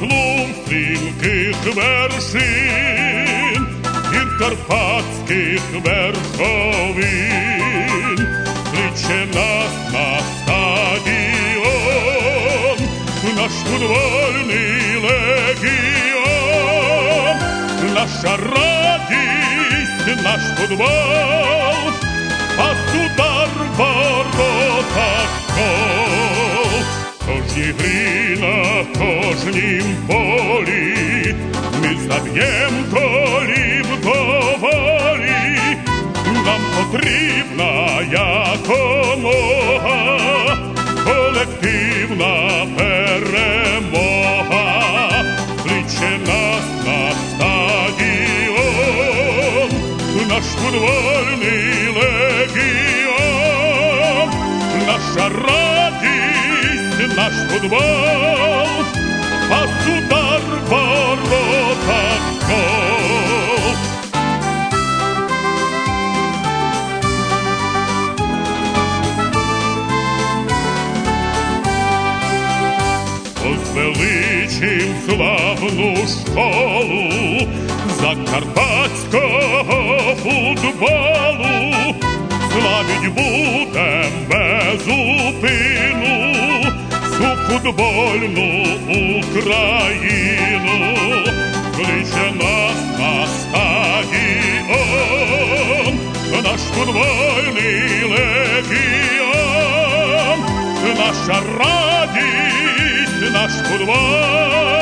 розлом стрімких вершин, гір карпатських верховин, кличе нас на стадіон наш футбольний легіон, наша радість, наш футбол, пас, удар, ворота, гол. Кожній грі на кожнім полі ми заб'єм голів доволі. Нам потрібна якомога колективна перемога. Кличе нас на стадіон наш футбольний легіон, наша радість, наш футбол, пас, удар, ворота, гол. Возвеличим славну школу закарпатського футболу, славить будем безупину всю футбольну Україну. Кличе нас на стадіон наш футбольний легіон, наша радість, наш футбол,